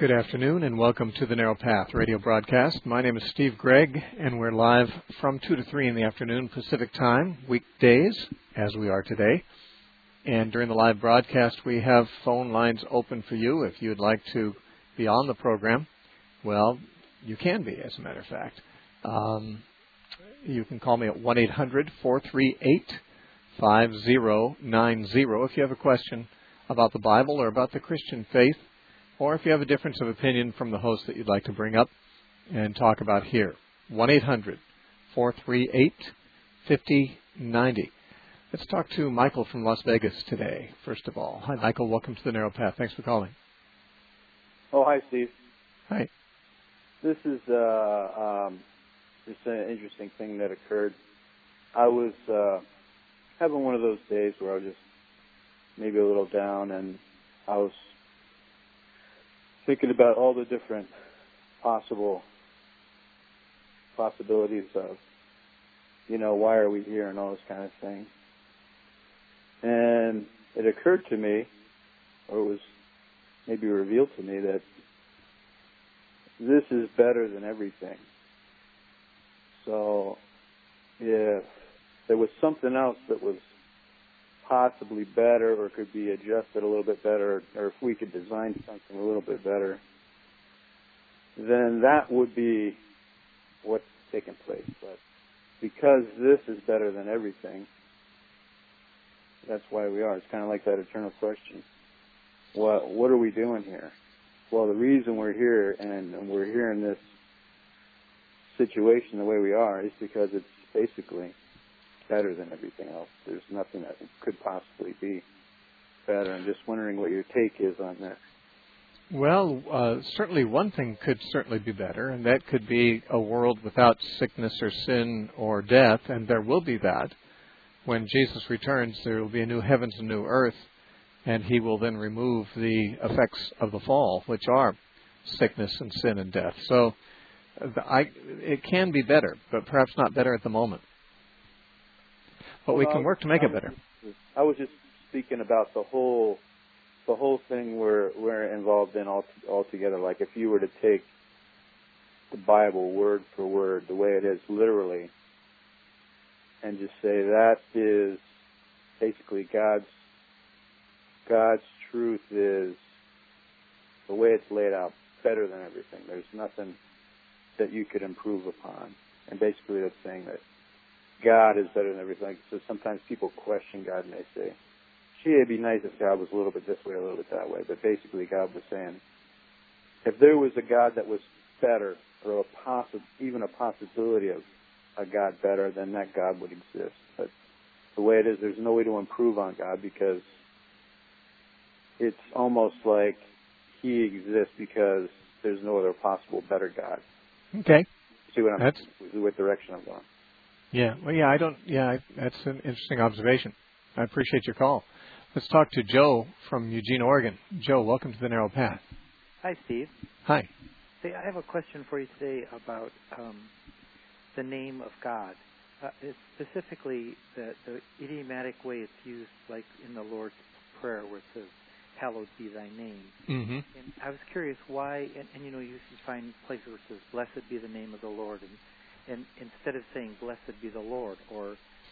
Good afternoon and welcome to the Narrow Path radio broadcast. My name is Steve Gregg and we're live from 2 to 3 in the afternoon Pacific time, weekdays, as we are today. And during the live broadcast, we have phone lines open for you. If you'd like to be on the program, well, you can be, as a matter of fact. You can call me at 1-800-438-5090 if you have a question about the Bible or about the Christian faith, or if you have a difference of opinion from the host that you'd like to bring up and talk about here. 1-800-438-5090. Let's talk to Michael from Las Vegas today, first of all. Hi, Michael. Welcome to the Narrow Path. Thanks for calling. Oh, hi, Steve. Hi. This is just an interesting thing that occurred. I was having one of those days where I was just maybe a little down, and I was thinking about all the different possibilities of, why are we here and all this kind of thing. And it occurred to me, or it was maybe revealed to me, that this is better than everything. So if there was something else that was possibly better or could be adjusted a little bit better, or if we could design something a little bit better, then that would be what's taking place. But because this is better than everything, that's why we are. It's kind of like that eternal question. What are we doing here? Well, the reason we're here and we're here in this situation the way we are is because it's basically better than everything else. There's nothing that could possibly be better. I'm just wondering what your take is on that. Well, certainly one thing could certainly be better, and that could be a world without sickness or sin or death, and there will be that. When Jesus returns, there will be a new heavens and new earth, and he will then remove the effects of the fall, which are sickness and sin and death. So it can be better, but perhaps not better at the moment. But we can work to make it better. I was just speaking about the whole thing we're involved in altogether. Like if you were to take the Bible word for word, the way it is literally, and just say that is basically God's truth is the way it's laid out, better than everything. There's nothing that you could improve upon. And basically that's saying that God is better than everything. So sometimes people question God and they say, gee, it'd be nice if God was a little bit this way, a little bit that way. But basically God was saying, if there was a God that was better, or even a possibility of a God better, then that God would exist. But the way it is, there's no way to improve on God, because it's almost like he exists because there's no other possible better God. Okay. See what what direction I'm going? Yeah. Well, that's an interesting observation. I appreciate your call. Let's talk to Joe from Eugene, Oregon. Joe, welcome to the Narrow Path. Hi, Steve. Hi. Hey, I have a question for you today about the name of God. Specifically, the idiomatic way it's used, like in the Lord's Prayer, where it says, "Hallowed be thy name." Mm-hmm. And I was curious why, and you find places where it says, "Blessed be the name of the Lord," and instead of saying "Blessed be the Lord," or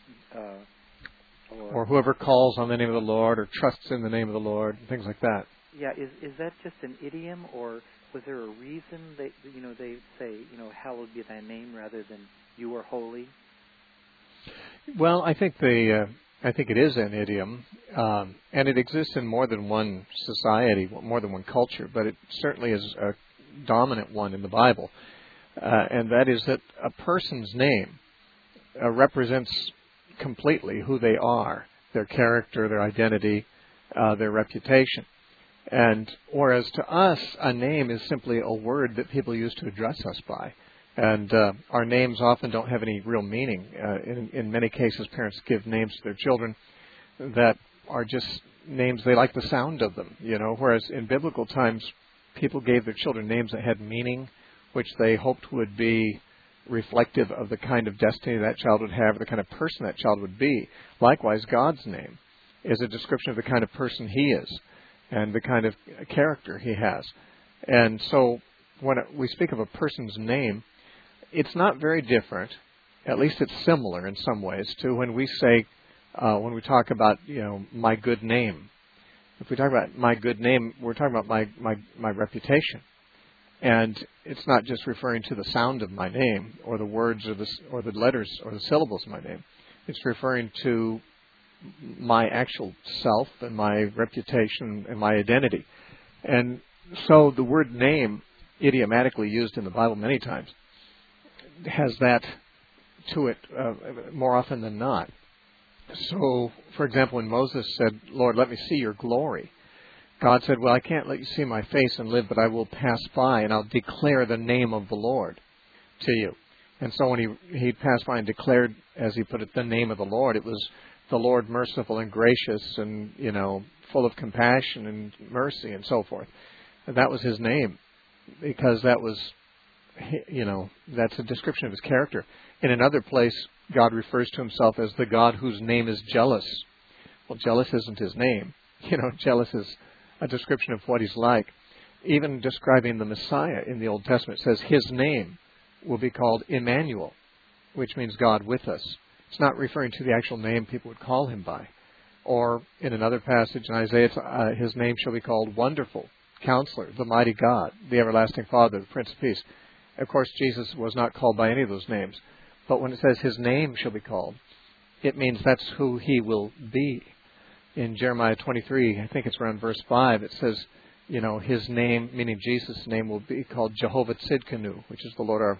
whoever calls on the name of the Lord, or trusts in the name of the Lord, and things like that. Yeah, is that just an idiom, or was there a reason they say "Hallowed be thy name" rather than "You are holy"? Well, I think it is an idiom, and it exists in more than one society, more than one culture, but it certainly is a dominant one in the Bible, and that is that a person's name represents completely who they are, their character, their identity, their reputation. And whereas to us, a name is simply a word that people use to address us by. And our names often don't have any real meaning. In many cases, parents give names to their children that are just names, they like the sound of them, whereas in biblical times, people gave their children names that had meaning, which they hoped would be reflective of the kind of destiny that child would have, or the kind of person that child would be. Likewise, God's name is a description of the kind of person he is and the kind of character he has. And so when we speak of a person's name, it's not very different. At least it's similar in some ways to when we say, when we talk about, my good name. If we talk about my good name, we're talking about my reputation. And it's not just referring to the sound of my name or the words or the letters or the syllables of my name. It's referring to my actual self and my reputation and my identity. And so the word name, idiomatically used in the Bible many times, has that to it more often than not. So, for example, when Moses said, Lord, let me see your glory, God said, well, I can't let you see my face and live, but I will pass by and I'll declare the name of the Lord to you. And so when he passed by and declared, as he put it, the name of the Lord, it was the Lord merciful and gracious and, full of compassion and mercy and so forth. And that was his name because that was, that's a description of his character. In another place, God refers to himself as the God whose name is jealous. Well, jealous isn't his name. Jealous is a description of what he's like. Even describing the Messiah in the Old Testament says his name will be called Emmanuel, which means God with us. It's not referring to the actual name people would call him by. Or in another passage in Isaiah, his name shall be called Wonderful, Counselor, the Mighty God, the Everlasting Father, the Prince of Peace. Of course, Jesus was not called by any of those names. But when it says his name shall be called, it means that's who he will be. In Jeremiah 23, I think it's around verse 5, it says, his name, meaning Jesus' name, will be called Jehovah Tzidkenu, which is the Lord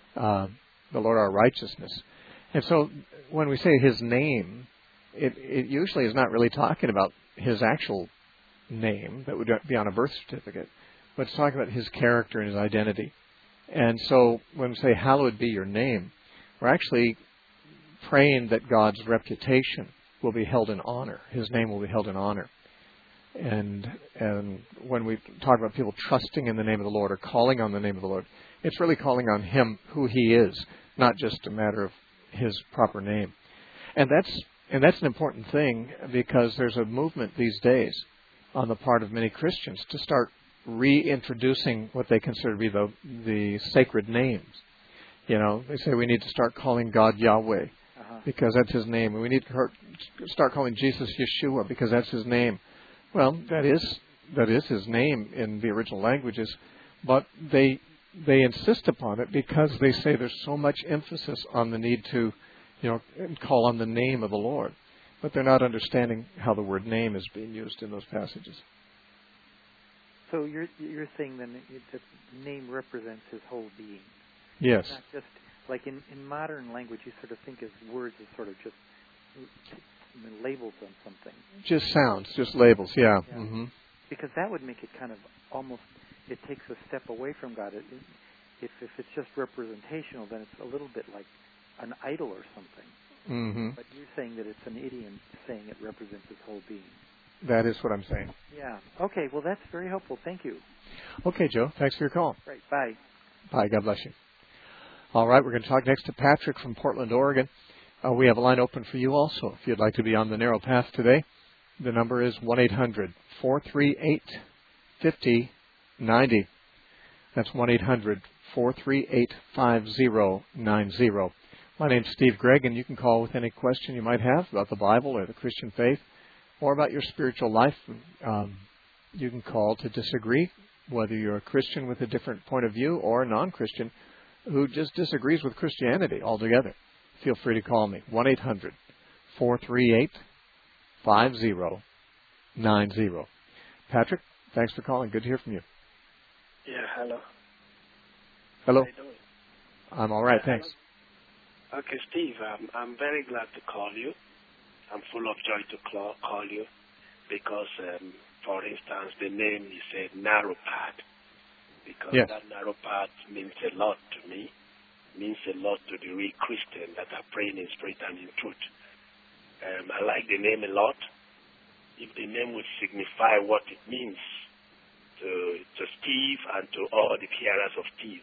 our righteousness. And so when we say his name, it usually is not really talking about his actual name that would be on a birth certificate, but it's talking about his character and his identity. And so when we say, hallowed be your name, we're actually praying that God's reputation will be held in honor. His name will be held in honor. And when we talk about people trusting in the name of the Lord or calling on the name of the Lord, it's really calling on him who he is, not just a matter of his proper name. And that's an important thing because there's a movement these days on the part of many Christians to start reintroducing what they consider to be the sacred names. They say we need to start calling God Yahweh because that's his name. And we need to start calling Jesus Yeshua because that's his name. Well, that is his name in the original languages, but they insist upon it because they say there's so much emphasis on the need to, call on the name of the Lord. But they're not understanding how the word name is being used in those passages. So you're saying then that the name represents his whole being. Yes. It's not just like in modern language, you sort of think of words as sort of just labels on something. Just sounds, just labels, yeah. Mm-hmm. Because that would make it kind of almost, it takes a step away from God. If it's just representational, then it's a little bit like an idol or something. Mm-hmm. But you're saying that it's an idiom saying it represents his whole being. That is what I'm saying. Yeah. Okay, well, that's very helpful. Thank you. Okay, Joe. Thanks for your call. Great. Bye. Bye. God bless you. All right, we're going to talk next to Patrick from Portland, Oregon. We have a line open for you also if you'd like to be on the narrow path today. The number is 1-800-438-5090. That's 1-800-438-5090. My name's Steve Gregg, and you can call with any question you might have about the Bible or the Christian faith or about your spiritual life. You can call to disagree, whether you're a Christian with a different point of view or a non-Christian who just disagrees with Christianity altogether. Feel free to call me, 1-800-438-5090. Patrick, thanks for calling. Good to hear from you. Yeah, hello. Hello. How you doing? I'm all right, thanks. Okay, Steve, I'm very glad to call you. I'm full of joy to call you because, for instance, the name you said narrow path, because yes. That narrow path means a lot to me, means a lot to the real Christian that are praying in spirit and in truth. I like the name a lot. If the name would signify what it means to Steve and to all the hearers of Steve.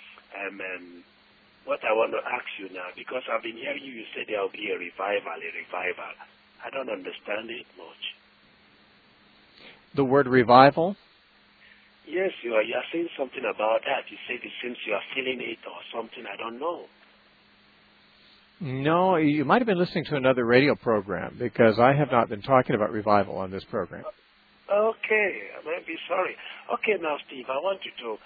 What I want to ask you now, because I've been hearing you say there will be a revival. I don't understand it much. The word revival? Yes, you are saying something about that. You said it seems you are feeling it or something. I don't know. No, you might have been listening to another radio program, because I have not been talking about revival on this program. Okay, I might be sorry. Okay, now, Steve, I want you to,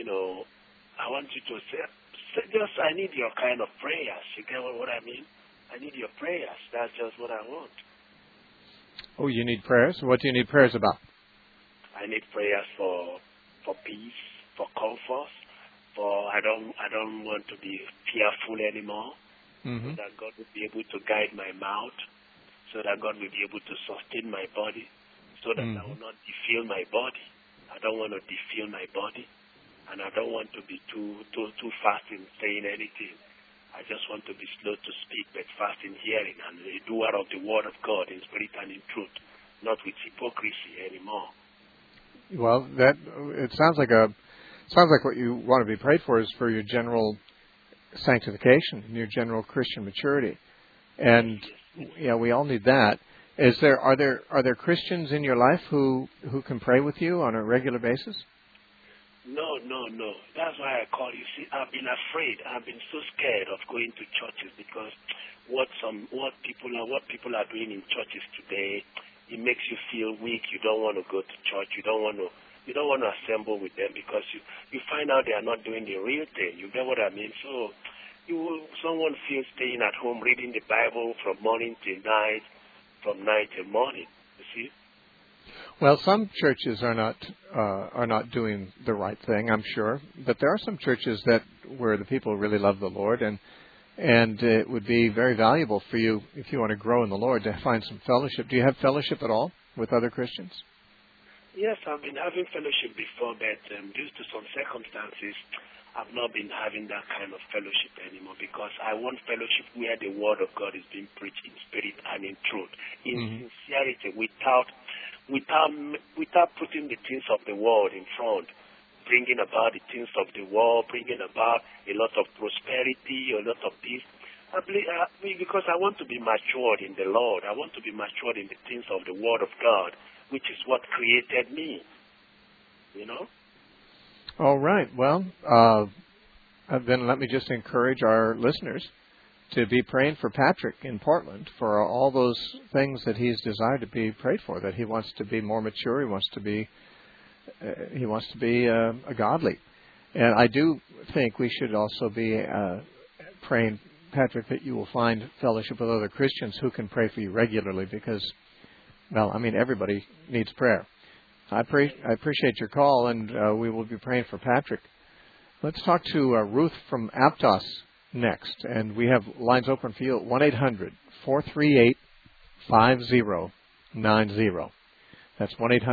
I want you to say just, I need your kind of prayers. You get what I mean? I need your prayers. That's just what I want. Oh, you need prayers? What do you need prayers about? I need prayers for peace, for comfort, I don't want to be fearful anymore. Mm-hmm. So that God will be able to guide my mouth, so that God will be able to sustain my body, so that I will not defile my body. I don't want to defile my body, and I don't want to be too fast in saying anything. I just want to be slow to speak, but fast in hearing, and a doer of the word of God in spirit and in truth, not with hypocrisy anymore. Well, it sounds like what you want to be prayed for is for your general sanctification, your general Christian maturity, and we all need that. Are there Christians in your life who can pray with you on a regular basis? No. That's why I call you. See, I've been afraid. I've been so scared of going to churches, because what people are doing in churches today, it makes you feel weak. You don't want to go to church. You don't want to assemble with them, because you find out they are not doing the real thing. You get what I mean? So someone feels staying at home reading the Bible from morning till night, from night till morning. You see? Well, some churches are not doing the right thing, I'm sure, but there are some churches where the people really love the Lord, and it would be very valuable for you, if you want to grow in the Lord, to find some fellowship. Do you have fellowship at all with other Christians? Yes, I've been having fellowship before, but due to some circumstances, I've not been having that kind of fellowship anymore, because I want fellowship where the word of God is being preached in spirit and in truth, in sincerity, without putting the things of the world in front, bringing about the things of the world, bringing about a lot of prosperity, a lot of peace. Because I want to be matured in the Lord. I want to be matured in the things of the Word of God, which is what created me. All right. Well, then let me just encourage our listeners to be praying for Patrick in Portland for all those things that he's desired to be prayed for, that he wants to be more mature, he wants to be godly. And I do think we should also be praying, Patrick, that you will find fellowship with other Christians who can pray for you regularly, because, everybody needs prayer. I appreciate your call, and we will be praying for Patrick. Let's talk to Ruth from Aptos next, and we have lines open for you at 1-800-438-5090. That's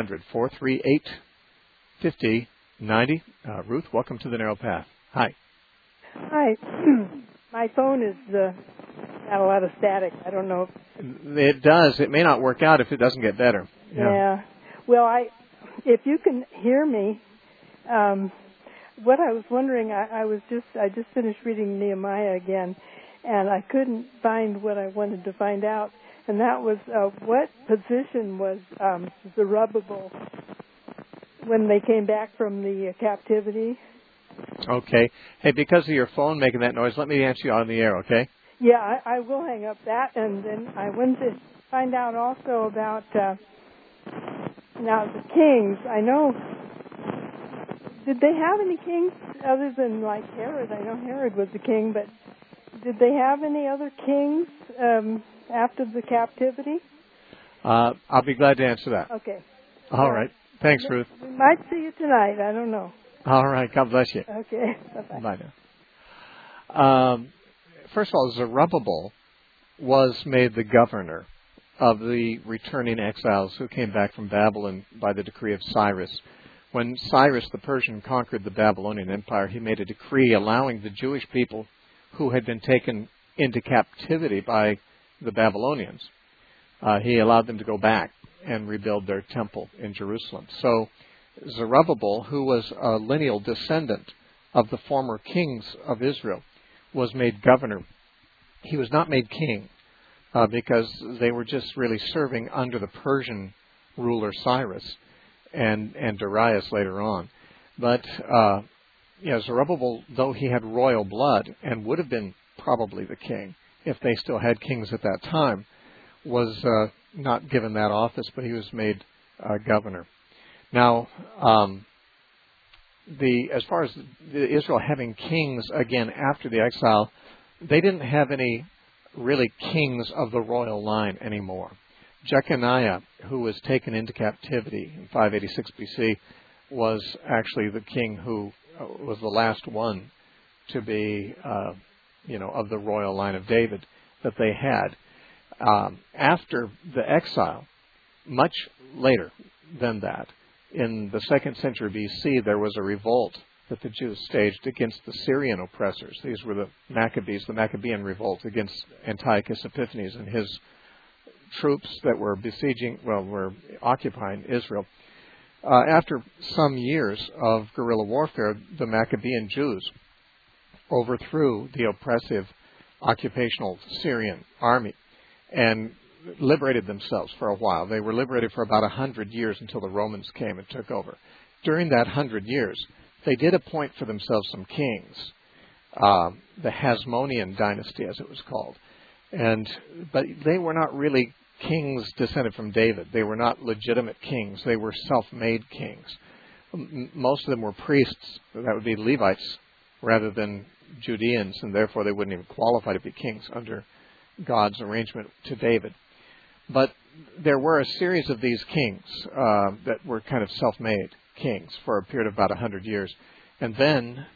1-800-438-5090. Ruth, welcome to the Narrow Path. Hi. Hi. My phone is got a lot of static. I don't know. It does. It may not work out if it doesn't get better. Yeah. Well, if you can hear me, what I was wondering, I just finished reading Nehemiah again, and I couldn't find what I wanted to find out, and that was what position was Zerubbabel when they came back from the captivity? Okay. Hey, because of your phone making that noise, let me answer you on the air, okay? Yeah, I will hang up that, and then I wanted to find out also about now the kings. I know, did they have any kings other than like Herod? I know Herod was a king, but did they have any other kings after the captivity? I'll be glad to answer that. Okay. All right. Thanks, Ruth. We might see you tonight. I don't know. All right. God bless you. Okay. Bye-bye. Bye now. First of all, Zerubbabel was made the governor of the returning exiles who came back from Babylon by the decree of Cyrus. When Cyrus the Persian conquered the Babylonian Empire, he made a decree allowing the Jewish people who had been taken into captivity by the Babylonians, he allowed them to go back and rebuild their temple in Jerusalem. So Zerubbabel, who was a lineal descendant of the former kings of Israel, was made governor. He was not made king because they were just really serving under the Persian ruler Cyrus and Darius later on. But Zerubbabel, though he had royal blood and would have been probably the king if they still had kings at that time, was not given that office, but he was made governor. Now, as far as Israel having kings again after the exile, they didn't have any really kings of the royal line anymore. Jeconiah, who was taken into captivity in 586 BC, was actually the king who was the last one to be, of the royal line of David that they had. After the exile, much later than that, in the 2nd century BC, there was a revolt that the Jews staged against the Syrian oppressors. These were the Maccabees, the Maccabean revolt against Antiochus Epiphanes and his troops that were were occupying Israel. After some years of guerrilla warfare, the Maccabean Jews overthrew the oppressive occupational Syrian army and liberated themselves for a while. They were liberated for about 100 years until the Romans came and took over. During that 100 years, they did appoint for themselves some kings, the Hasmonean dynasty, as it was called. But they were not really kings descended from David. They were not legitimate kings. They were self-made kings. Most of them were priests. That would be Levites rather than Judeans, and therefore they wouldn't even qualify to be kings under God's arrangement to David. But there were a series of these kings that were kind of self-made kings for a period of about 100 years. And then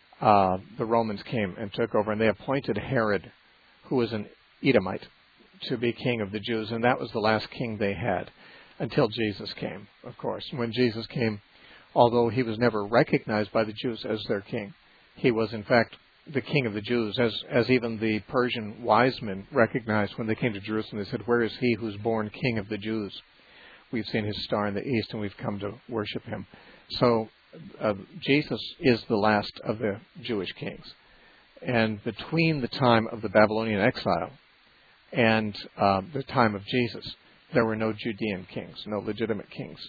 the Romans came and took over, and they appointed Herod, who was an Edomite, to be king of the Jews. And that was the last king they had until Jesus came, of course. When Jesus came, although he was never recognized by the Jews as their king, he was, in fact, the king of the Jews, as even the Persian wise men recognized when they came to Jerusalem. They said, "Where is he who's born king of the Jews? We've seen his star in the east, and we've come to worship him." So Jesus is the last of the Jewish kings. And between the time of the Babylonian exile and the time of Jesus, there were no Judean kings, no legitimate kings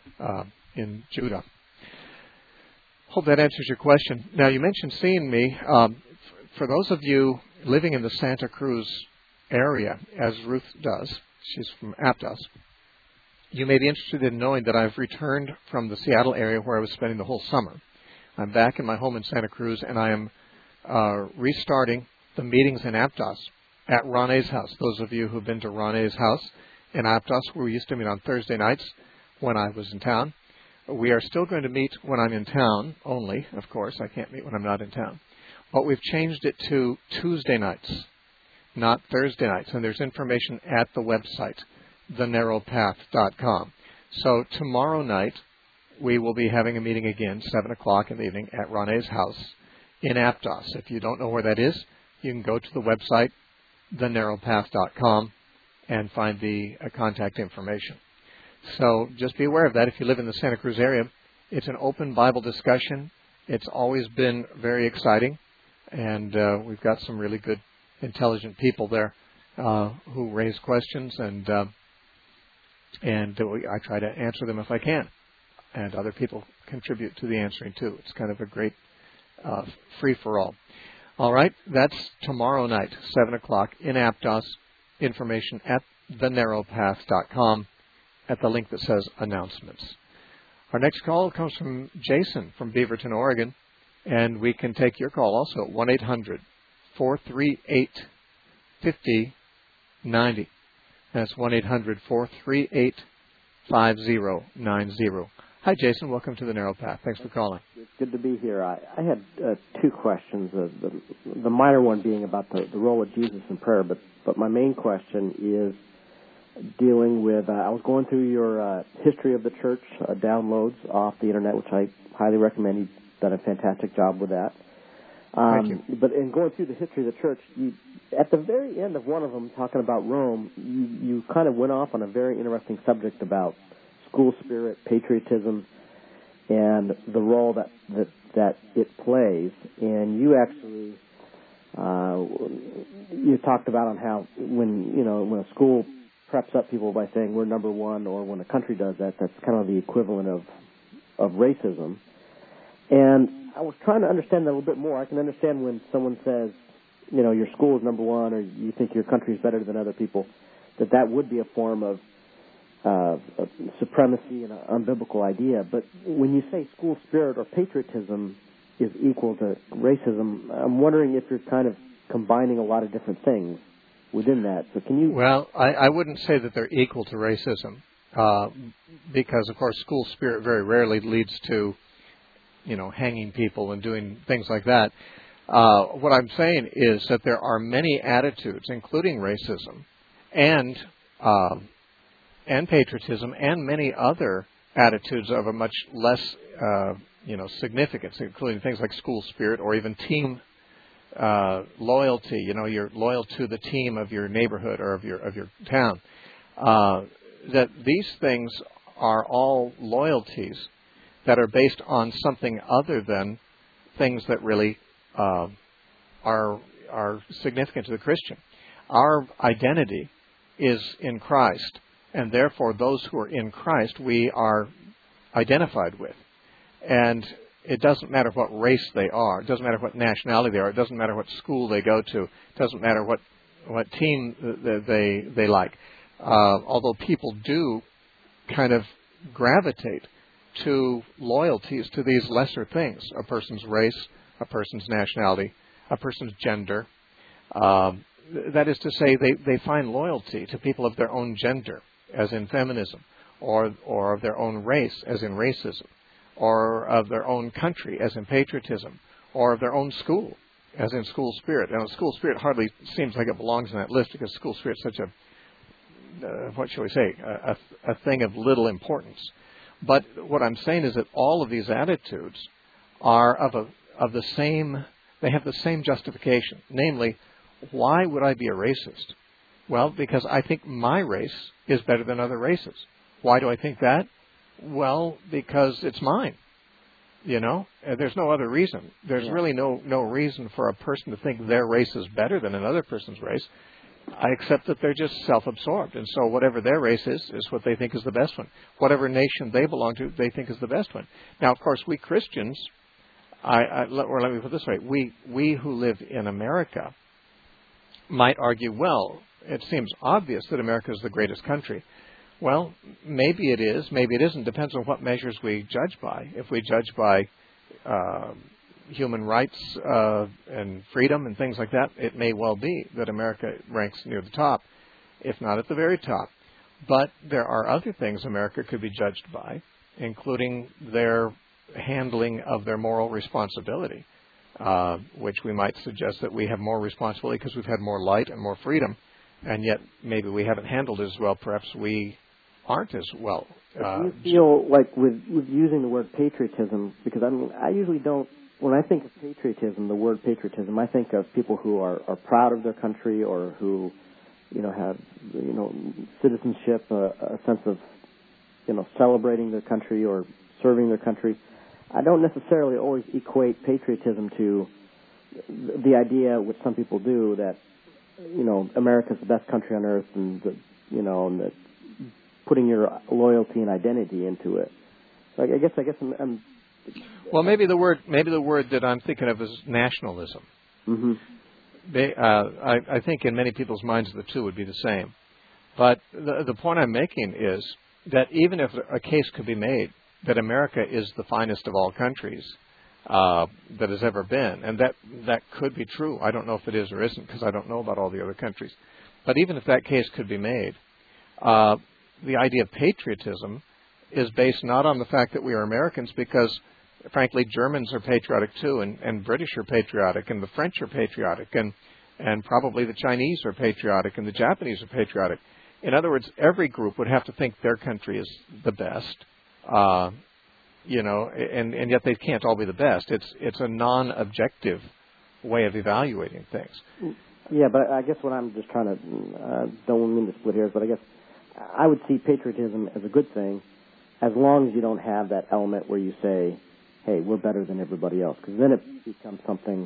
in Judah. Hope that answers your question. Now, you mentioned seeing me. For those of you living in the Santa Cruz area, as Ruth does, she's from Aptos, you may be interested in knowing that I've returned from the Seattle area where I was spending the whole summer. I'm back in my home in Santa Cruz, and I am restarting the meetings in Aptos at Ronne's house. Those of you who've been to Ronne's house in Aptos, where we used to meet on Thursday nights when I was in town, we are still going to meet when I'm in town only, of course. I can't meet when I'm not in town. But we've changed it to Tuesday nights, not Thursday nights. And there's information at the website, thenarrowpath.com. So tomorrow night, we will be having a meeting again, 7 o'clock in the evening, at Ronne's house in Aptos. If you don't know where that is, you can go to the website, thenarrowpath.com, and find the contact information. So just be aware of that if you live in the Santa Cruz area. It's an open Bible discussion. It's always been very exciting, and we've got some really good, intelligent people there who raise questions, and I try to answer them if I can, and other people contribute to the answering too. It's kind of a great free-for-all. All right, that's tomorrow night, 7 o'clock in Aptos. Information at thenarrowpath.com. at the link that says announcements. Our next call comes from Jason from Beaverton, Oregon, and we can take your call also at 1-800-438-5090. That's 1-800-438-5090. Hi, Jason. Welcome to the Narrow Path. Thanks for calling. It's good to be here. I had two questions, the minor one being about the role of Jesus in prayer, but my main question is dealing with, I was going through your history of the church downloads off the internet, which I highly recommend. You've done a fantastic job with that. Thank you. But in going through the history of the church, at the very end of one of them, talking about Rome, you kind of went off on a very interesting subject about school spirit, patriotism, and the role that it plays. And you actually you talked about on how when a school preps up people by saying we're number one, or when a country does that, that's kind of the equivalent of racism. And I was trying to understand that a little bit more. I can understand when someone says, your school is number one, or you think your country is better than other people, that would be a form of supremacy and an unbiblical idea. But when you say school spirit or patriotism is equal to racism, I'm wondering if you're kind of combining a lot of different things within that. So can you... Well, I wouldn't say that they're equal to racism because, of course, school spirit very rarely leads to, hanging people and doing things like that. What I'm saying is that there are many attitudes, including racism and patriotism and many other attitudes of a much less, significance, including things like school spirit or even team loyalty. You're loyal to the team of your neighborhood or of your town. That these things are all loyalties that are based on something other than things that really are significant to the Christian. Our identity is in Christ, and therefore those who are in Christ we are identified with. And it doesn't matter what race they are. It doesn't matter what nationality they are. It doesn't matter what school they go to. It doesn't matter what team they like. Although people do kind of gravitate to loyalties to these lesser things, a person's race, a person's nationality, a person's gender. That is to say, they find loyalty to people of their own gender, as in feminism, or of their own race, as in racism, or of their own country, as in patriotism, or of their own school, as in school spirit. Now, school spirit hardly seems like it belongs in that list because school spirit is such a, what shall we say, a thing of little importance. But what I'm saying is that all of these attitudes are of the same, they have the same justification. Namely, why would I be a racist? Well, because I think my race is better than other races. Why do I think that? Well, because it's mine. There's no other reason. There's really no reason for a person to think their race is better than another person's race, except that they're just self-absorbed. And so whatever their race is what they think is the best one. Whatever nation they belong to, they think is the best one. Now, of course, we Christians, let me put it this way, we who live in America might argue, well, it seems obvious that America is the greatest country. Well, maybe it is, maybe it isn't. Depends on what measures we judge by. If we judge by human rights and freedom and things like that, it may well be that America ranks near the top, if not at the very top. But there are other things America could be judged by, including their handling of their moral responsibility, which we might suggest that we have more responsibility because we've had more light and more freedom, and yet maybe we haven't handled it as well. Perhaps we aren't as well. Do you feel like with using the word patriotism, because I usually don't, when I think of patriotism, the word patriotism, I think of people who are proud of their country or who, have, citizenship, a sense of, celebrating their country or serving their country. I don't necessarily always equate patriotism to the idea, which some people do, that, America's the best country on earth and, and that putting your loyalty and identity into it. So I guess I'm well, maybe the word that I'm thinking of is nationalism. Mm-hmm. I think in many people's minds the two would be the same. But the point I'm making is that even if a case could be made that America is the finest of all countries that has ever been, and that could be true. I don't know if it is or isn't because I don't know about all the other countries. But even if that case could be made, the idea of patriotism is based not on the fact that we are Americans, because, frankly, Germans are patriotic too, and British are patriotic, and the French are patriotic, and probably the Chinese are patriotic, and the Japanese are patriotic. In other words, every group would have to think their country is the best, and yet they can't all be the best. It's a non-objective way of evaluating things. Yeah, but I guess what I'm just trying to, don't mean to split hairs, but I guess I would see patriotism as a good thing as long as you don't have that element where you say, hey, we're better than everybody else, because then it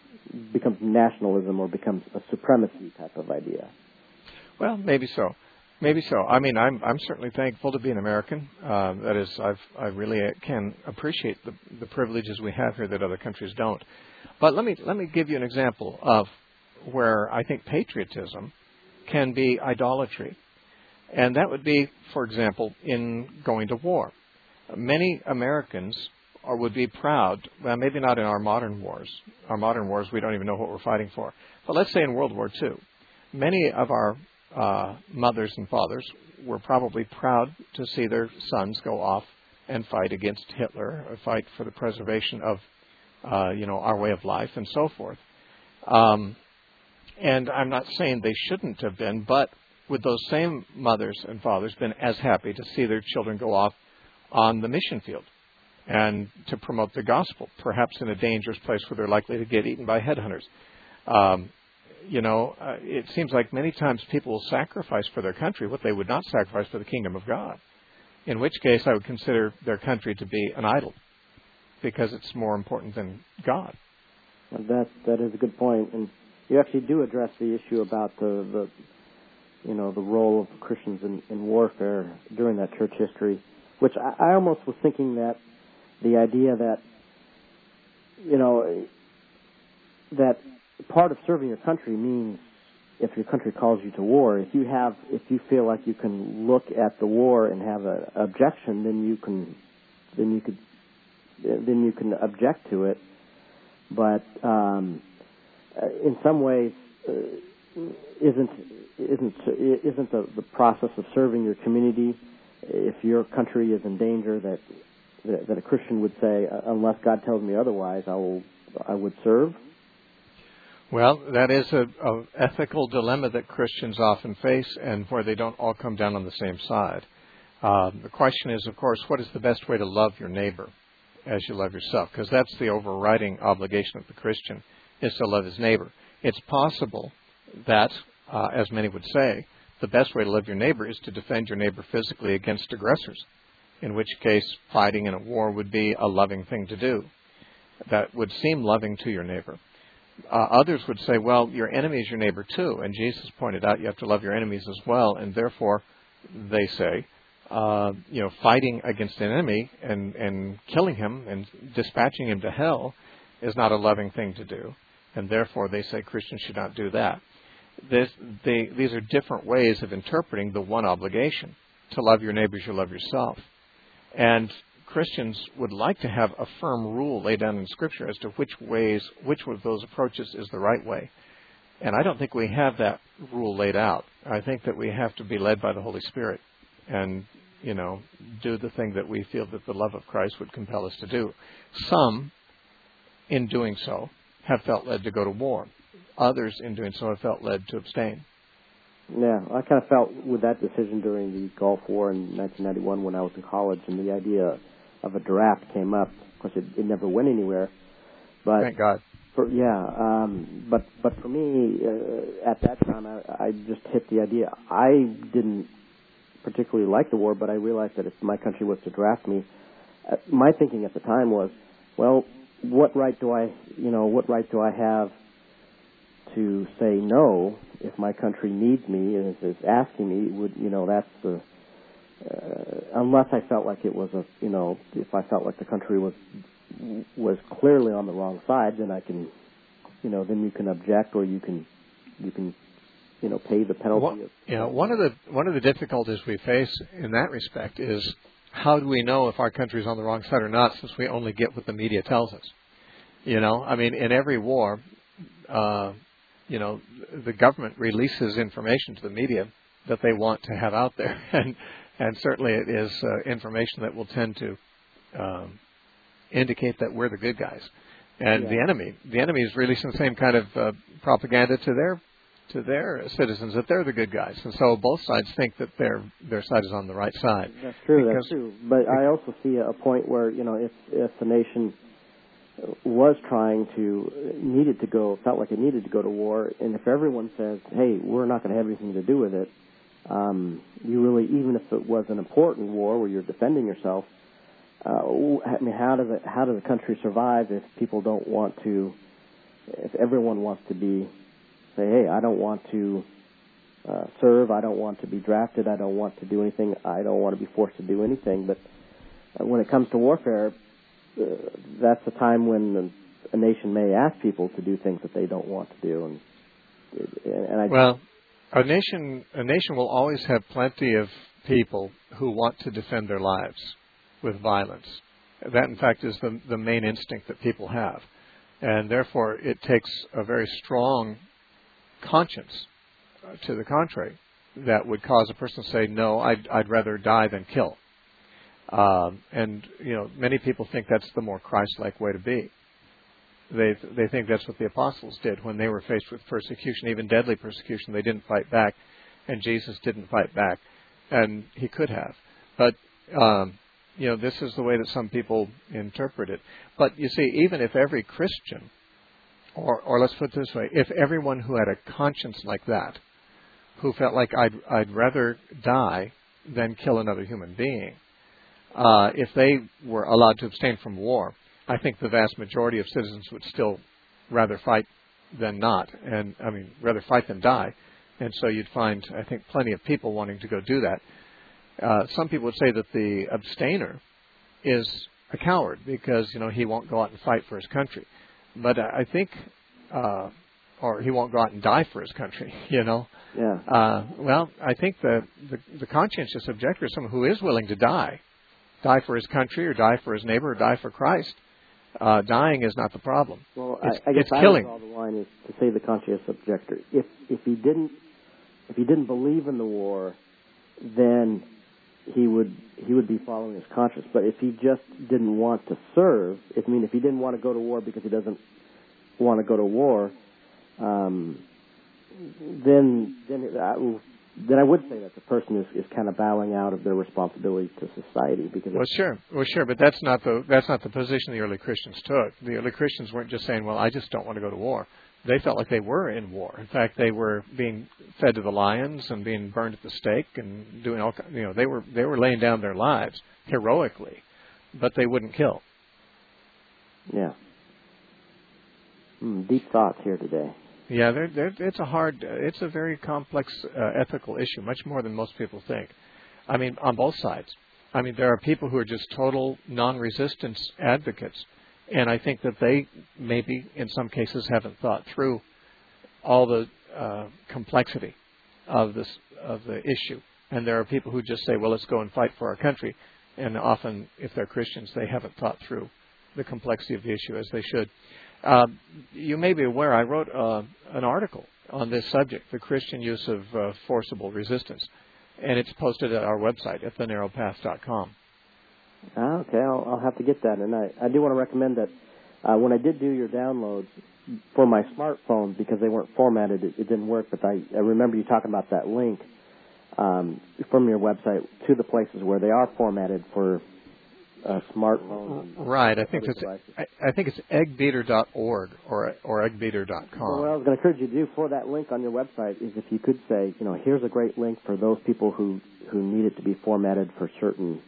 becomes nationalism or becomes a supremacy type of idea. Well, maybe so. Maybe so. I mean, I'm certainly thankful to be an American. That is, I really can appreciate the privileges we have here that other countries don't. But let me give you an example of where I think patriotism can be idolatry, and that would be, for example, in going to war. Many Americans would be proud. Well, maybe not in our modern wars. Our modern wars, we don't even know what we're fighting for. But let's say in World War II, many of our mothers and fathers were probably proud to see their sons go off and fight against Hitler, or fight for the preservation of, our way of life and so forth. And I'm not saying they shouldn't have been, but would those same mothers and fathers been as happy to see their children go off on the mission field and to promote the gospel, perhaps in a dangerous place where they're likely to get eaten by headhunters? It seems like many times people will sacrifice for their country what they would not sacrifice for the kingdom of God, in which case I would consider their country to be an idol because it's more important than God. That is a good point. And you actually do address the issue about the role of Christians in warfare during that church history, which I almost was thinking that the idea that, that part of serving your country means if your country calls you to war, if you feel like you can look at the war and have an objection, then you can object to it. But in some ways, isn't the process of serving your community, if your country is in danger, that a Christian would say, unless God tells me otherwise, I would serve? Well, that is an ethical dilemma that Christians often face, and where they don't all come down on the same side. The question is, of course, what is the best way to love your neighbor as you love yourself? Because that's the overriding obligation of the Christian, is to love his neighbor. It's possible that, as many would say, the best way to love your neighbor is to defend your neighbor physically against aggressors, in which case fighting in a war would be a loving thing to do. That would seem loving to your neighbor. Others would say, well, your enemy is your neighbor too, and Jesus pointed out you have to love your enemies as well, and therefore, they say, fighting against an enemy and killing him and dispatching him to hell is not a loving thing to do, and therefore they say Christians should not do that. These are different ways of interpreting the one obligation, to love your neighbor as you love yourself. And Christians would like to have a firm rule laid down in Scripture as to which of those approaches is the right way. And I don't think we have that rule laid out. I think that we have to be led by the Holy Spirit and, do the thing that we feel that the love of Christ would compel us to do. Some, in doing so, have felt led to go to war. Others, in doing so, have felt led to abstain. Yeah, I kind of felt with that decision during the Gulf War in 1991 when I was in college, and the idea of a draft came up. Of course, it never went anywhere. But thank God. But for me, at that time, I just hit the idea. I didn't particularly like the war, but I realized that if my country was to draft me, my thinking at the time was, well, what right do I have to say no if my country needs me and is asking me? That's unless I felt like it was if I felt like the country was clearly on the wrong side, then I can, then you can object, or you can pay the penalty. One of the difficulties we face in that respect is, how do we know if our country is on the wrong side or not, since we only get what the media tells us? In every war, the government releases information to the media that they want to have out there, and certainly it is information that will tend to indicate that we're the good guys, and the enemy is releasing the same kind of propaganda to their citizens, that they're the good guys, and so both sides think that their side is on the right side. That's true. That's true. But I also see a point where if the nation was felt like it needed to go to war, and if everyone says, hey, we're not going to have anything to do with it, you really, even if it was an important war where you're defending yourself, how does the country survive if people don't want to, if everyone wants to say, hey, I don't want to serve. I don't want to be drafted. I don't want to do anything. I don't want to be forced to do anything. But when it comes to warfare, that's a time when a nation may ask people to do things that they don't want to do. A nation will always have plenty of people who want to defend their lives with violence. That, in fact, is the main instinct that people have. And therefore, it takes a very strong conscience to the contrary that would cause a person to say, no, I'd rather die than kill. And, many people think that's the more Christ-like way to be. They think that's what the apostles did when they were faced with persecution, even deadly persecution. They didn't fight back, and Jesus didn't fight back, and he could have. But, this is the way that some people interpret it. But you see, even if every Christian, or let's put it this way, if everyone who had a conscience like that, who felt like I'd rather die than kill another human being, if they were allowed to abstain from war, I think the vast majority of citizens would still rather fight than not, and rather fight than die. And so you'd find, I think, plenty of people wanting to go do that. Some people would say that the abstainer is a coward because, he won't go out and fight for his country. But I think, or he won't go out and die for his country, Yeah. I think the conscientious objector is someone who is willing to die for his country or die for his neighbor or die for Christ. Dying is not the problem. Well, I guess killing. I would draw the line is to say the conscientious objector. If he didn't believe in the war, then he would be following his conscience. But if he just didn't want to serve, if he didn't want to go to war because he doesn't want to go to war, then I would say that the person is kind of bowing out of their responsibility to society. Because sure, but that's not the position the early Christians took. The early Christians weren't just saying, "Well, I just don't want to go to war." They felt like they were in war. In fact, they were being fed to the lions and being burned at the stake and doing all. They were laying down their lives heroically, but they wouldn't kill. Yeah. Deep thoughts here today. Yeah, it's a very complex ethical issue, much more than most people think. On both sides. There are people who are just total non-resistance advocates, and I think that they maybe, in some cases, haven't thought through all the complexity of the issue. And there are people who just say, well, let's go and fight for our country. And often, if they're Christians, they haven't thought through the complexity of the issue as they should. You may be aware, I wrote an article on this subject, the Christian use of forcible resistance, and it's posted at our website at thenarrowpath.com. Okay, I'll have to get that. And I do want to recommend that when I did do your downloads for my smartphone, because they weren't formatted, it didn't work, but I remember you talking about that link from your website to the places where they are formatted for smartphone. Right. I think it's eggbeater.org or eggbeater.com. Well, what I was going to encourage you to do for that link on your website is if you could say, here's a great link for those people who need it to be formatted for certain,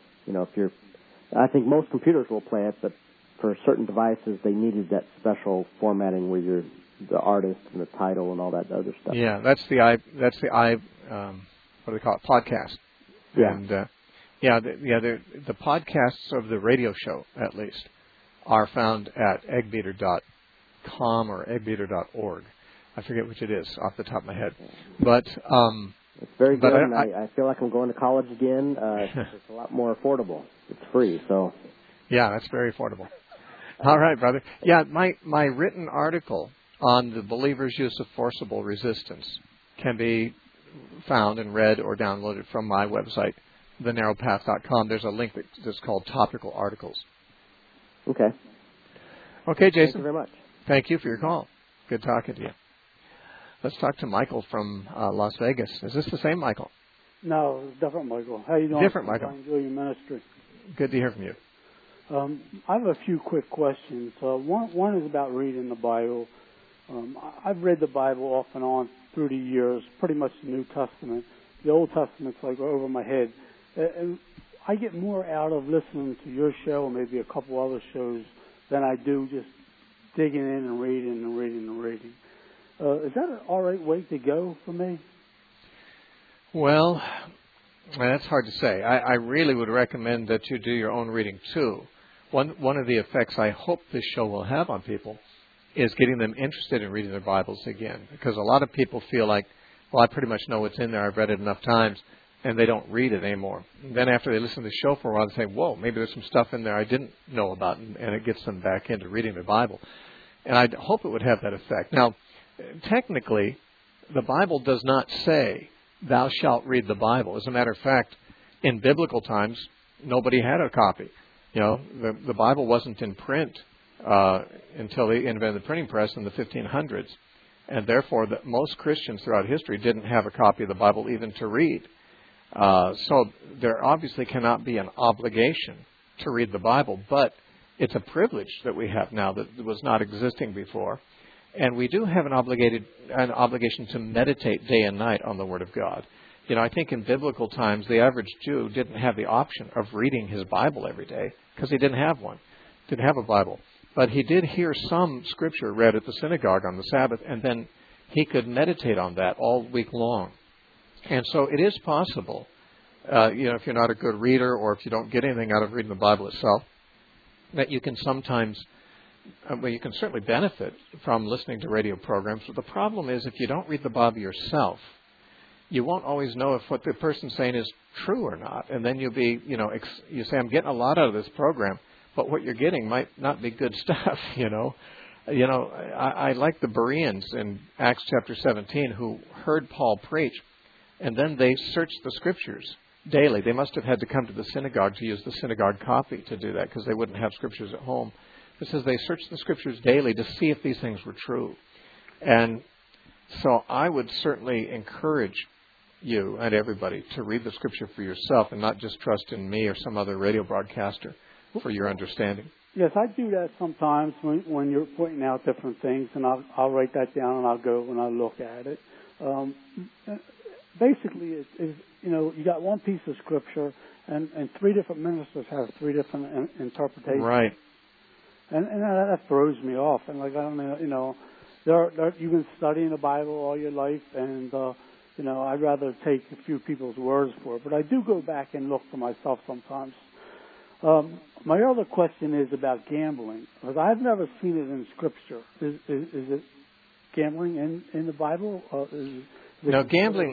I think most computers will play it, but for certain devices they needed that special formatting where you're the artist and the title and all that other stuff. Yeah, that's the what do they call it, podcast. Yeah. And the podcasts of the radio show, at least, are found at eggbeater.com or eggbeater.org. I forget which it is off the top of my head. But it's very good, and I feel like I'm going to college again. It's a lot more affordable. It's free, so. Yeah, that's very affordable. All right, brother. Yeah, my written article on the believer's use of forcible resistance can be found and read or downloaded from my website, thenarrowpath.com. There's a link that's called Topical Articles. Okay. Okay, Jason. Thank you very much. Thank you for your call. Good talking to you. Let's talk to Michael from Las Vegas. Is this the same Michael? No, it's different Michael. How you doing? Different Michael. I enjoy your ministry. Good to hear from you. I have a few quick questions. One is about reading the Bible. I've read the Bible off and on through the years, pretty much the New Testament. The Old Testament's like over my head. And I get more out of listening to your show and maybe a couple other shows than I do just digging in and reading and reading and reading. Is that an all right way to go for me? Well, that's hard to say. I really would recommend that you do your own reading too. One of the effects I hope this show will have on people is getting them interested in reading their Bibles again. Because a lot of people feel like, well, I pretty much know what's in there. I've read it enough times. And they don't read it anymore. And then after they listen to the show for a while, they say, whoa, maybe there's some stuff in there I didn't know about. And it gets them back into reading the Bible. And I hope it would have that effect. Now, technically, the Bible does not say, thou shalt read the Bible. As a matter of fact, in biblical times, nobody had a copy. You know, the Bible wasn't in print until they invented the printing press in the 1500s. And therefore, most Christians throughout history didn't have a copy of the Bible even to read. So there obviously cannot be an obligation to read the Bible, but it's a privilege that we have now that was not existing before. And we do have an obligation to meditate day and night on the Word of God. You know, I think in biblical times, the average Jew didn't have the option of reading his Bible every day because he didn't have one, didn't have a Bible. But he did hear some Scripture read at the synagogue on the Sabbath, and then he could meditate on that all week long. And so it is possible, if you're not a good reader or if you don't get anything out of reading the Bible itself, that you can sometimes, you can certainly benefit from listening to radio programs. But the problem is if you don't read the Bible yourself, you won't always know if what the person's saying is true or not. And then you'll be, you say, I'm getting a lot out of this program, but what you're getting might not be good stuff, I like the Bereans in Acts chapter 17 who heard Paul preach, and then they searched the Scriptures daily. They must have had to come to the synagogue to use the synagogue copy to do that because they wouldn't have Scriptures at home. It says they searched the Scriptures daily to see if these things were true. And so I would certainly encourage you and everybody to read the Scripture for yourself and not just trust in me or some other radio broadcaster for your understanding. Yes, I do that sometimes when you're pointing out different things, and I'll write that down and I'll go and I'll look at it. Basically, you got one piece of Scripture, and three different ministers have three different interpretations. Right. And that throws me off. And like, I don't know, you've been studying the Bible all your life, and I'd rather take a few people's words for it. But I do go back and look for myself sometimes. My other question is about gambling, because I've never seen it in Scripture. Is it gambling in the Bible? No, gambling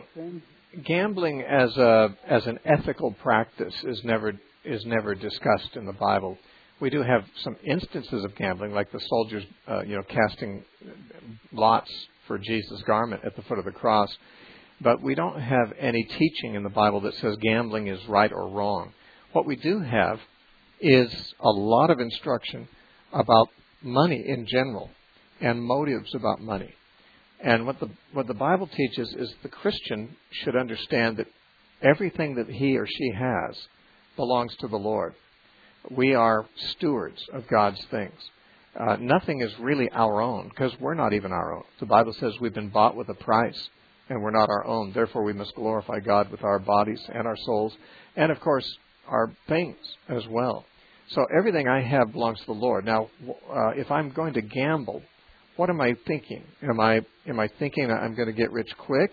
as an ethical practice is never discussed in the Bible. We do have some instances of gambling, like the soldiers, casting lots for Jesus' garment at the foot of the cross. But we don't have any teaching in the Bible that says gambling is right or wrong. What we do have is a lot of instruction about money in general and motives about money. And what the Bible teaches is the Christian should understand that everything that he or she has belongs to the Lord. We are stewards of God's things. Nothing is really our own because we're not even our own. The Bible says we've been bought with a price and we're not our own. Therefore, we must glorify God with our bodies and our souls and, of course, our things as well. So everything I have belongs to the Lord. Now, if I'm going to gamble, what am I thinking? Am I thinking I'm going to get rich quick?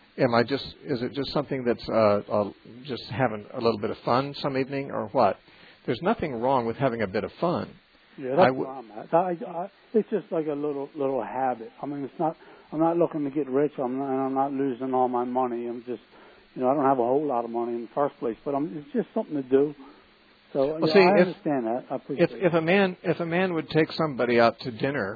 Is it just something that's just having a little bit of fun some evening or what? There's nothing wrong with having a bit of fun. Yeah, that's where I'm at. It's just like a little habit. I mean, I'm not looking to get rich. I'm not losing all my money. I'm just, I don't have a whole lot of money in the first place, but it's just something to do. So I understand that. I appreciate it. If a man would take somebody out to dinner,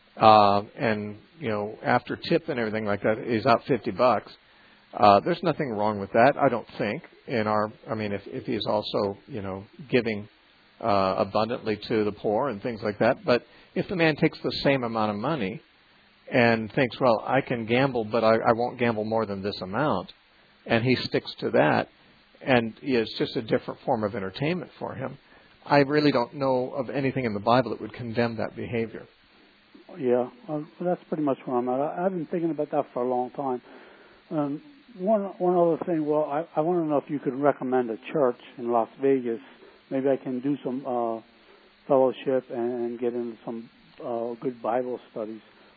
and after tip and everything like that, he's out $50. There's nothing wrong with that, I don't think. If he's also giving abundantly to the poor and things like that. But if the man takes the same amount of money and thinks, well, I can gamble, but I won't gamble more than this amount, and he sticks to that, and it's just a different form of entertainment for him, I really don't know of anything in the Bible that would condemn that behavior. Yeah, that's pretty much where I'm at. I've been thinking about that for a long time. One other thing, I want to know if you could recommend a church in Las Vegas. Maybe I can do some fellowship and get into some good Bible studies.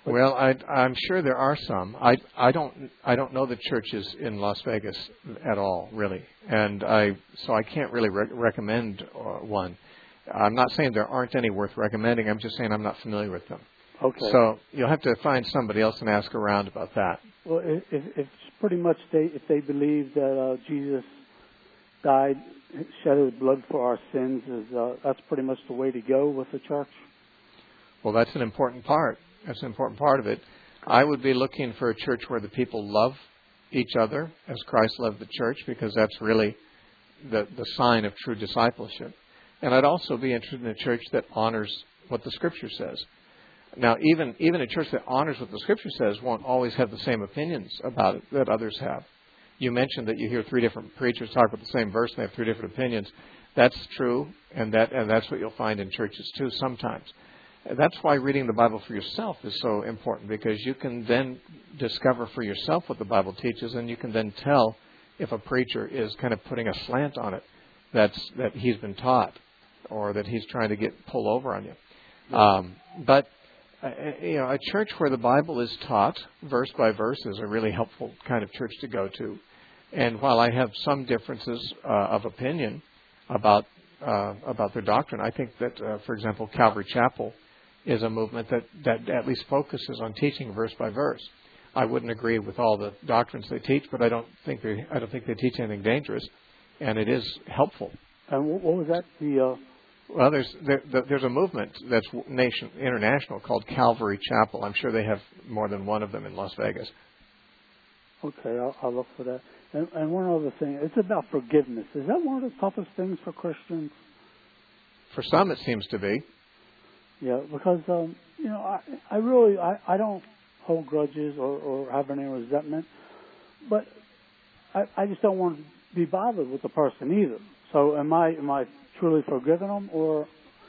Well, I'm sure there are some. I don't know the churches in Las Vegas at all, really, and so I can't really recommend one. I'm not saying there aren't any worth recommending. I'm just saying I'm not familiar with them. Okay. So you'll have to find somebody else and ask around about that. Well, if pretty much if they believe that Jesus died, shed his blood for our sins, that's pretty much the way to go with the church. Well, that's an important part. That's an important part of it. I would be looking for a church where the people love each other as Christ loved the church, because that's really the sign of true discipleship. And I'd also be interested in a church that honors what the Scripture says. Now, even a church that honors what the Scripture says won't always have the same opinions about it that others have. You mentioned that you hear three different preachers talk about the same verse and they have three different opinions. That's true, and that's what you'll find in churches too sometimes. That's why reading the Bible for yourself is so important, because you can then discover for yourself what the Bible teaches, and you can then tell if a preacher is kind of putting a slant on it that he's been taught, or that he's trying to pull over on you. But a church where the Bible is taught verse by verse is a really helpful kind of church to go to. And while I have some differences of opinion about their doctrine, I think that, for example, Calvary Chapel is a movement that at least focuses on teaching verse by verse. I wouldn't agree with all the doctrines they teach, but I don't think they teach anything dangerous, and it is helpful. And what was that? Well, there's a movement that's international called Calvary Chapel. I'm sure they have more than one of them in Las Vegas. Okay, I'll look for that. And one other thing, it's about forgiveness. Is that one of the toughest things for Christians? For some, it seems to be. Yeah, because I really don't hold grudges or have any resentment, but I just don't want to be bothered with the person either. So am I truly forgiving them, or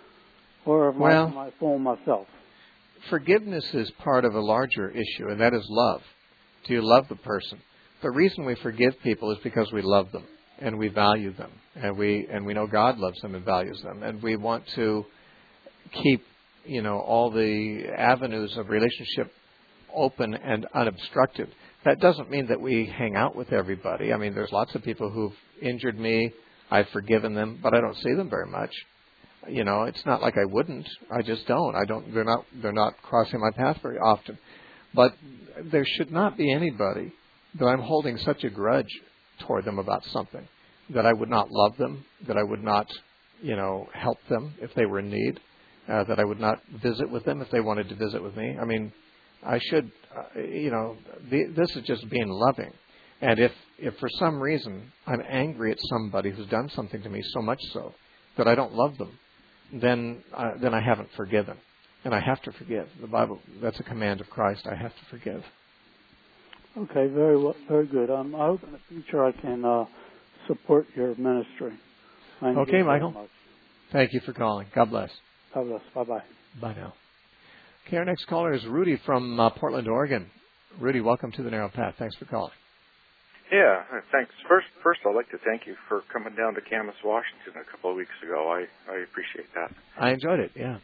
am I fooling myself? Forgiveness is part of a larger issue, and that is love. Do you love the person? The reason we forgive people is because we love them and we value them, and we know God loves them and values them, and we want to keep all the avenues of relationship open and unobstructed. That doesn't mean that we hang out with everybody. I mean, there's lots of people who've injured me. I've forgiven them, but I don't see them very much. It's not like I wouldn't. I just don't. They're not crossing my path very often. But there should not be anybody that I'm holding such a grudge toward them about something, that I would not love them, that I would not, help them if they were in need, that I would not visit with them if they wanted to visit with me. I mean, I should, this is just being loving. And if for some reason I'm angry at somebody who's done something to me so much so that I don't love them, then I haven't forgiven. And I have to forgive. The Bible, that's a command of Christ. I have to forgive. Okay, very well, very good. I hope in the future I can support your ministry. Okay, Michael. Thank you for calling. God bless. God bless. Bye-bye. Bye now. Okay, our next caller is Rudy from Portland, Oregon. Rudy, welcome to the Narrow Path. Thanks for calling. Yeah, thanks. First, I'd like to thank you for coming down to Camas, Washington a couple of weeks ago. I appreciate that. I enjoyed it, yeah.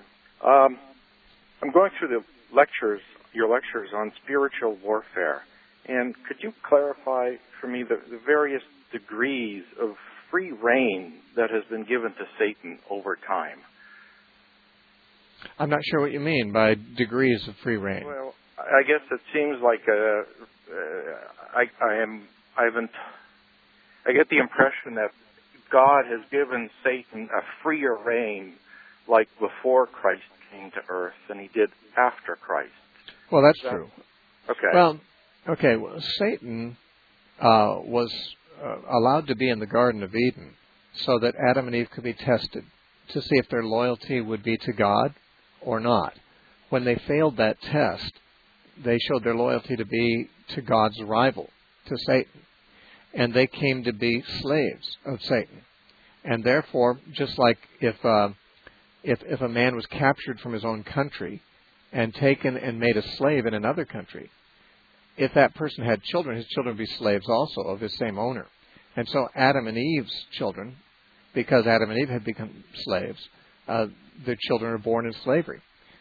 I'm going through your lectures on spiritual warfare, and could you clarify for me the various degrees of free reign that has been given to Satan over time? I'm not sure what you mean by degrees of free reign. Well, I guess it seems like I get the impression that God has given Satan a freer reign, like before Christ came to earth, than he did after Christ. Well, that's true. Okay. Well, Satan was allowed to be in the Garden of Eden so that Adam and Eve could be tested to see if their loyalty would be to God or not. When they failed that test, they showed their loyalty to be to God's rival, to Satan. And they came to be slaves of Satan. And therefore, just like if a man was captured from his own country and taken and made a slave in another country, if that person had children, his children would be slaves also of his same owner. And so Adam and Eve's children, because Adam and Eve had become slaves, their children are born in slavery.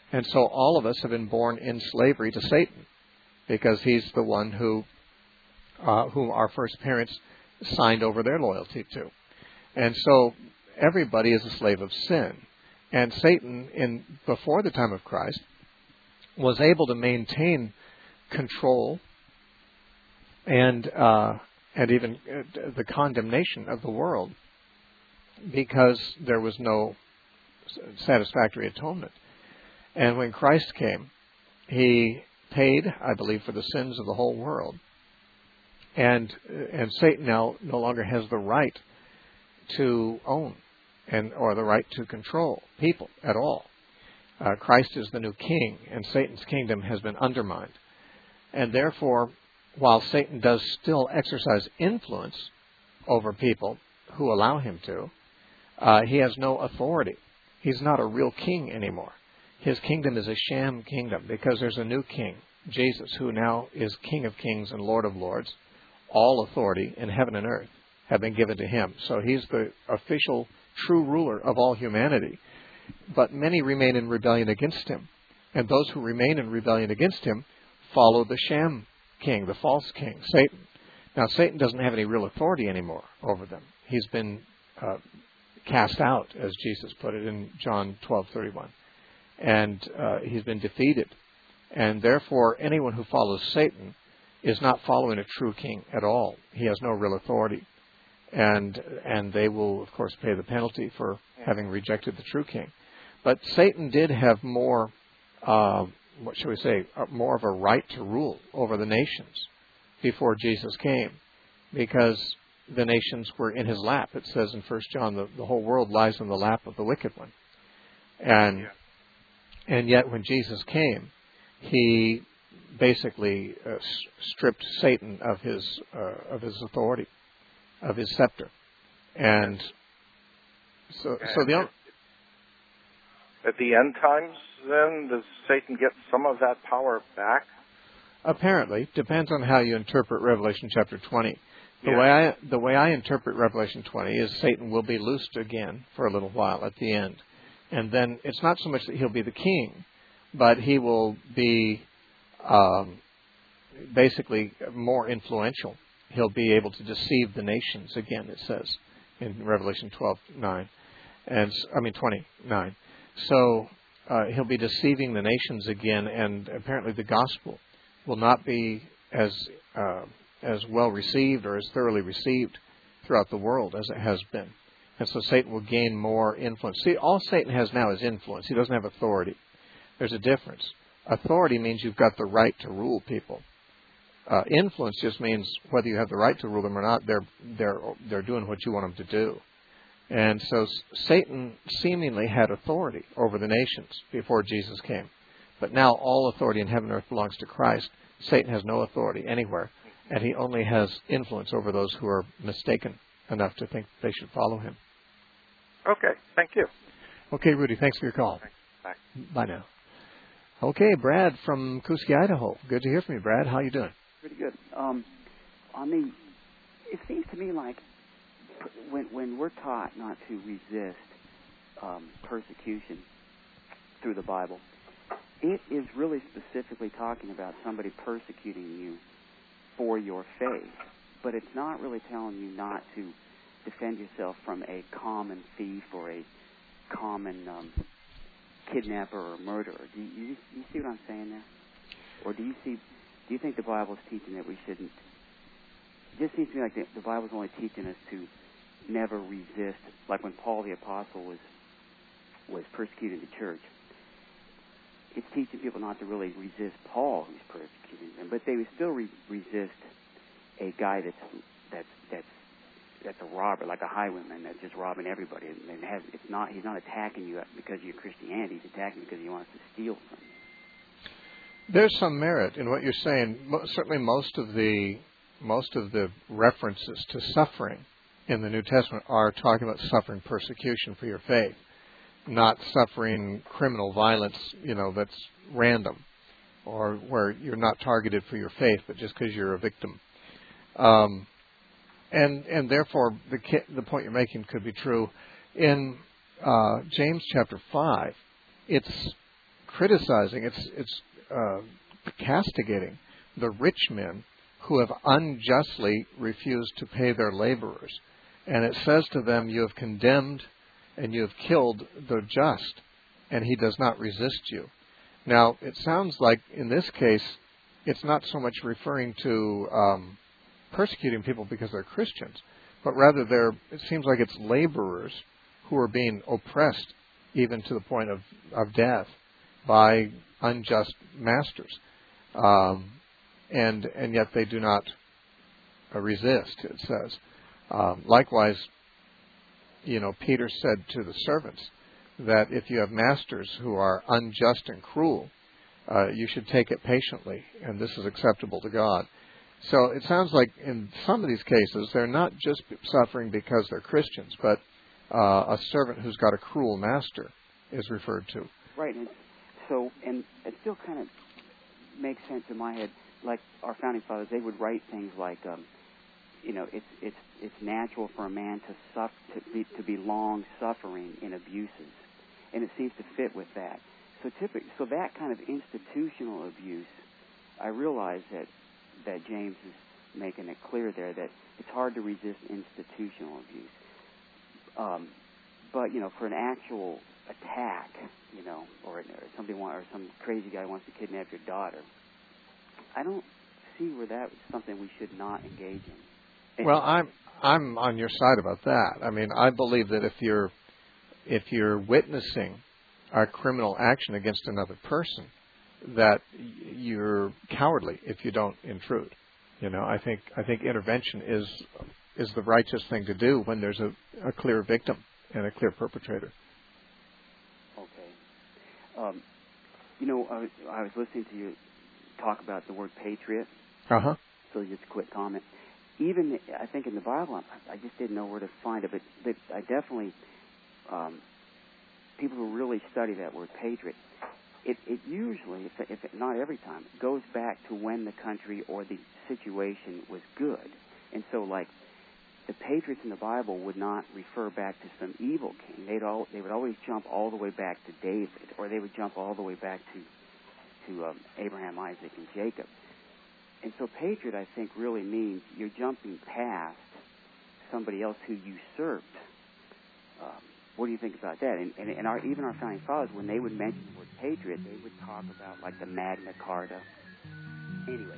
And so all of us have been born in slavery to Satan, because he's the one whom our first parents signed over their loyalty to. And so everybody is a slave of sin. And Satan, before the time of Christ, was able to maintain control and even the condemnation of the world, because there was no satisfactory atonement. And when Christ came, he paid, I believe, for the sins of the whole world. And Satan now no longer has the right to own or the right to control people at all. Christ is the new king, and Satan's kingdom has been undermined. And therefore, while Satan does still exercise influence over people who allow him to, he has no authority. He's not a real king anymore. His kingdom is a sham kingdom, because there's a new king, Jesus, who now is King of Kings and Lord of Lords. All authority in heaven and earth have been given to him. So he's the official, true ruler of all humanity. But many remain in rebellion against him. And those who remain in rebellion against him follow the sham king, the false king, Satan. Now, Satan doesn't have any real authority anymore over them. He's been cast out, as Jesus put it in John 12:31. And he's been defeated. And therefore, anyone who follows Satan is not following a true king at all. He has no real authority. And they will, of course, pay the penalty for having rejected the true king. But Satan did have more, what shall we say, more of a right to rule over the nations before Jesus came, because the nations were in his lap. It says in 1 John, the whole world lies in the lap of the wicked one. And yet when Jesus came, he basically stripped Satan of his authority, of his scepter. And so at the end times, then, does Satan get some of that power back? Apparently. Depends on how you interpret Revelation chapter 20. The way I interpret Revelation 20 is Satan will be loosed again for a little while at the end. And then it's not so much that he'll be the king, but he will be basically more influential. He'll be able to deceive the nations again, it says in Revelation 12:9, 29. So he'll be deceiving the nations again, and apparently the gospel will not be as well received or as thoroughly received throughout the world as it has been. And so Satan will gain more influence. See, all Satan has now is influence. He doesn't have authority. There's a difference. Authority means you've got the right to rule people. Influence just means whether you have the right to rule them or not, they're doing what you want them to do. And so Satan seemingly had authority over the nations before Jesus came. But now all authority in heaven and earth belongs to Christ. Satan has no authority anywhere, and he only has influence over those who are mistaken enough to think they should follow him. Okay, thank you. Okay, Rudy, thanks for your call. Bye. Bye now. Okay, Brad from Kuski, Idaho. Good to hear from you, Brad. How you doing? Pretty good. It seems to me like when we're taught not to resist persecution through the Bible, it is really specifically talking about somebody persecuting you for your faith. But it's not really telling you not to defend yourself from a common thief or a common kidnapper or murderer. Do you see what I'm saying there? Or do you think the Bible's teaching that we shouldn't? It just seems to me like the Bible's only teaching us to never resist, like when Paul the Apostle was persecuting the church. It's teaching people not to really resist Paul, who's persecuting them, but they would still resist a guy that's a robber, like a highwayman that's just robbing everybody, and he's not attacking you because of your Christianity. He's attacking you because he wants to steal from you. There's some merit in what you're saying. Certainly, most of the references to suffering in the New Testament are talking about suffering persecution for your faith, not suffering criminal violence, that's random, or where you're not targeted for your faith, but just because you're a victim. And therefore, the point you're making could be true. In James chapter 5, it's criticizing, it's castigating the rich men who have unjustly refused to pay their laborers. And it says to them, you have condemned and you have killed the just, and he does not resist you. Now, it sounds like in this case, it's not so much referring to persecuting people because they're Christians, but rather it seems like it's laborers who are being oppressed even to the point of death by unjust masters. And yet they do not resist, it says. Likewise, Peter said to the servants that if you have masters who are unjust and cruel, you should take it patiently, and this is acceptable to God. So it sounds like in some of these cases, they're not just suffering because they're Christians, but a servant who's got a cruel master is referred to. Right. And it still kind of makes sense in my head. Like our founding fathers, they would write things like, it's natural for a man to be long suffering in abuses, and it seems to fit with that. So that kind of institutional abuse, I realize that James is making it clear there that it's hard to resist institutional abuse. But for an actual attack, or some crazy guy wants to kidnap your daughter, I don't see where that's something we should not engage in. Well, I'm on your side about that. I mean, I believe that if you're witnessing a criminal action against another person, that you're cowardly if you don't intrude. I think intervention is the righteous thing to do when there's a clear victim and a clear perpetrator. Okay. I was listening to you talk about the word patriot. Uh-huh. So just a quick comment. Even, I think in the Bible, I just didn't know where to find it, but I definitely, people who really study that word patriot, it usually, if not every time, goes back to when the country or the situation was good. And so, like, the patriots in the Bible would not refer back to some evil king. They would always jump all the way back to David, or they would jump all the way back to Abraham, Isaac, and Jacob. And so patriot, I think, really means you're jumping past somebody else who usurped. What do you think about that? And even our founding fathers, when they would mention the word patriot, they would talk about like the Magna Carta. Anyway.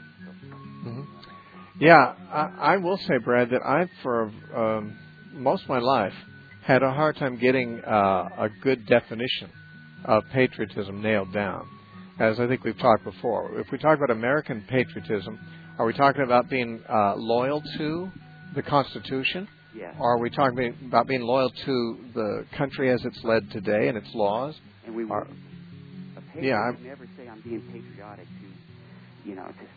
Yeah, I will say, Brad, that I, for most of my life, had a hard time getting a good definition of patriotism nailed down. As I think we've talked before. If we talk about American patriotism, are we talking about being loyal to the Constitution? Yes. Or are we talking about being loyal to the country as it's led today and its laws? And we would. A patriot would never say, I'm being patriotic to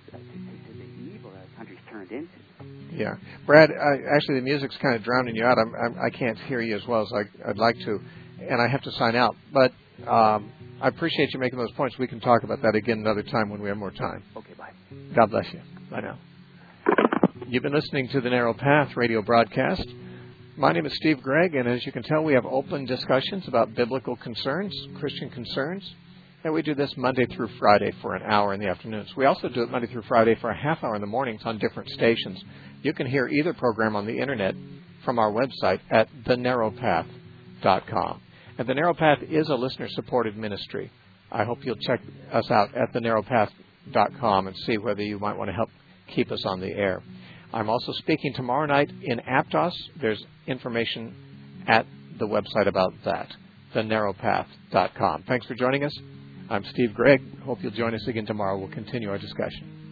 the evil that the country's turned into. Yeah. Brad, actually the music's kind of drowning you out. I can't hear you as well as I'd like to, and I have to sign out. But I appreciate you making those points. We can talk about that again another time when we have more time. Okay, bye. God bless you. Bye now. You've been listening to the Narrow Path radio broadcast. My name is Steve Gregg, and as you can tell, we have open discussions about biblical concerns, Christian concerns, and we do this Monday through Friday for an hour in the afternoons. We also do it Monday through Friday for a half hour in the mornings on different stations. You can hear either program on the Internet from our website at thenarrowpath.com. And The Narrow Path is a listener-supported ministry. I hope you'll check us out at thenarrowpath.com and see whether you might want to help keep us on the air. I'm also speaking tomorrow night in Aptos. There's information at the website about that, thenarrowpath.com. Thanks for joining us. I'm Steve Gregg. Hope you'll join us again tomorrow. We'll continue our discussion.